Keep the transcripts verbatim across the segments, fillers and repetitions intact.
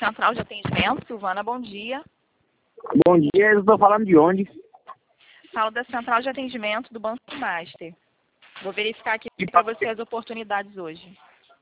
Central de Atendimento, Silvana, bom dia. Bom dia, eu estou falando de onde? Falo da Central de Atendimento do Banco Master. Vou verificar aqui para você as oportunidades hoje.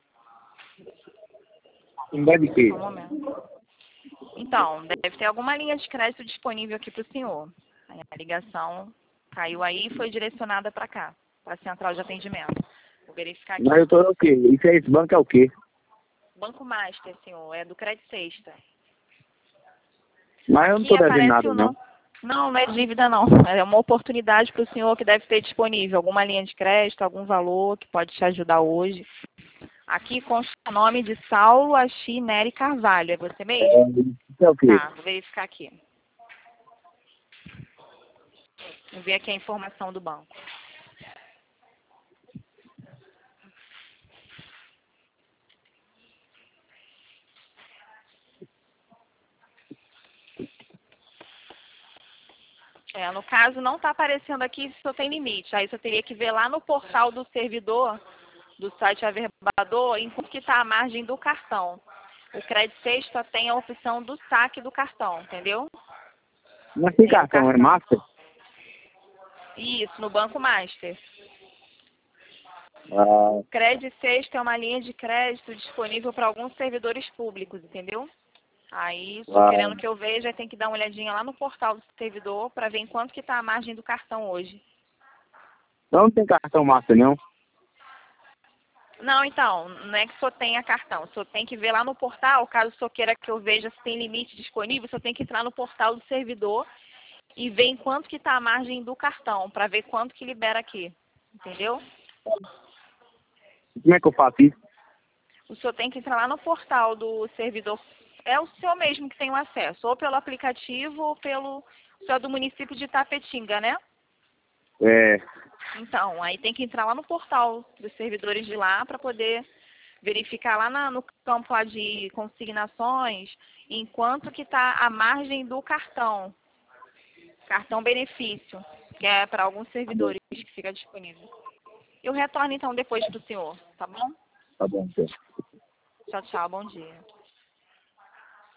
Em deve ter. Só um momento. Então, deve ter alguma linha de crédito disponível aqui para o senhor. A ligação caiu aí e foi direcionada para cá, para a Central de Atendimento. Vou verificar aqui. Mas eu estou o quê? Isso é, esse banco é o quê? Banco Master, senhor, é do Crédito Sexta. Mas eu não Aqui estou devendo aparece nada, o não. não. Não, não é dívida, não. É uma oportunidade para o senhor que deve ter disponível alguma linha de crédito, algum valor que pode te ajudar hoje. Aqui consta o nome de Saulo Axi Nery Carvalho. É você mesmo? É, isso é o quê? Tá, vou verificar aqui. Vou ver aqui a informação do banco. É, no caso, não está aparecendo aqui se só tem limite. Aí você teria que ver lá no portal do servidor, do site Averbador, em como que está a margem do cartão. O Crédito Sexta tem a opção do saque do cartão, entendeu? Mas que Tem o cartão? É Master? Isso, no Banco Master. Ah, Crédito Sexta é uma linha de crédito disponível para alguns servidores públicos, entendeu? Aí, só ah, querendo que eu veja, tem que dar uma olhadinha lá no portal do servidor para ver em quanto que está a margem do cartão hoje. não tem cartão Master, não? Não, então, não é que só tenha cartão, só tem que ver lá no portal, caso só queira que eu veja se tem limite disponível, só tem que entrar no portal do servidor e ver em quanto que está a margem do cartão, para ver quanto que libera aqui, entendeu? Como é que eu faço isso? O senhor tem que entrar lá no portal do servidor, é o senhor mesmo que tem o acesso, ou pelo aplicativo ou pelo, o senhor é do município de Tapetinga, né? É, Então, aí tem que entrar lá no portal dos servidores de lá para poder verificar lá na, no campo lá de consignações em quanto que está a margem do cartão, cartão benefício, que é para alguns servidores que fica disponível. Eu retorno então depois para o senhor, tá bom? tá bom, então. Tchau, tchau, bom dia.